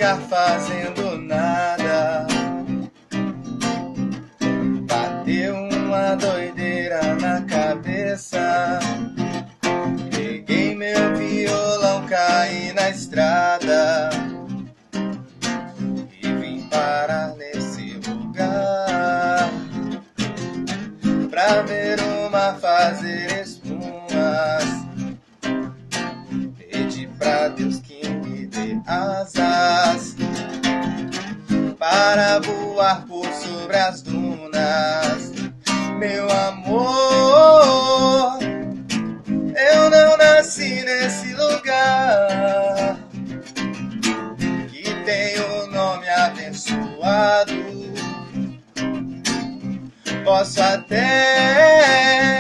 ficar fazendo nada. Bateu uma doideira na cabeça. Peguei meu violão, caí na estrada e vim parar nesse lugar pra ver o mar fazer espumas. Pedi pra Deus que me dê asas para voar por sobre as dunas. Meu amor, eu não nasci nesse lugar que tem o nome abençoado. Posso até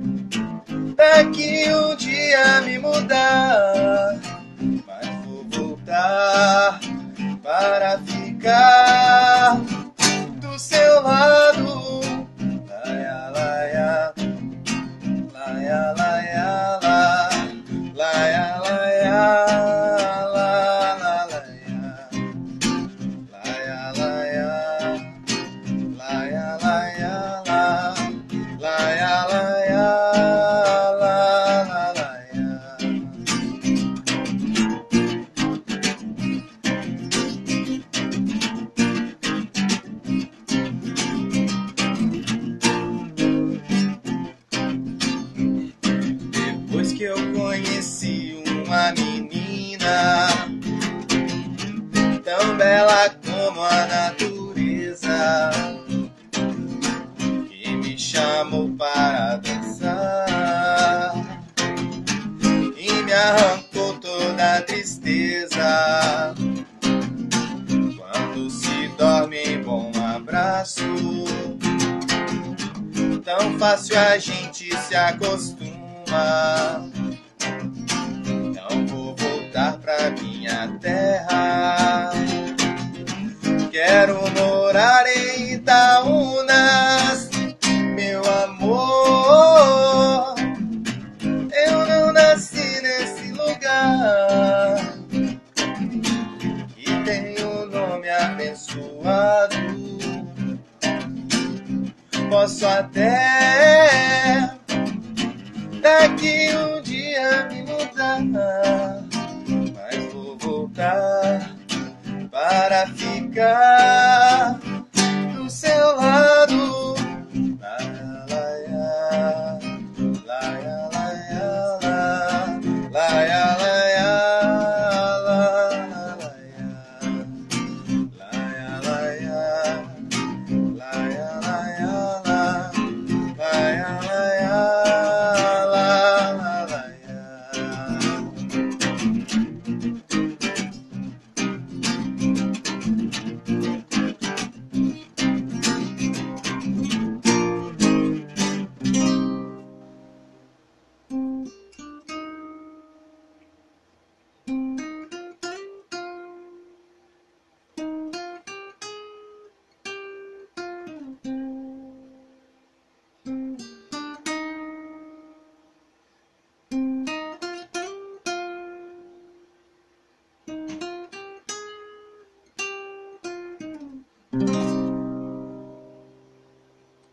daqui um dia me mudar, mas vou voltar para ficar do seu lado. Laia, laia, laia, laia, la, laia, laia, la, la, laia, laia, laia, laia, laia, la, laia, laia, la, la, laia. Depois que eu conheci uma menina tão bela como a natureza, que me chamou para dançar e me arrancou toda a tristeza. Quando se dorme em bom abraço, tão fácil a gente se acostuma. Não vou voltar pra minha terra, quero morar em Itaúnas. Meu amor, eu não nasci nesse lugar que tem o nome abençoado. Posso até daqui um dia me mudar, mas vou voltar para ficar do seu lado. Laia, laia, laia, laia, laia, laia, laia, laia, laia, laia, laia, laia,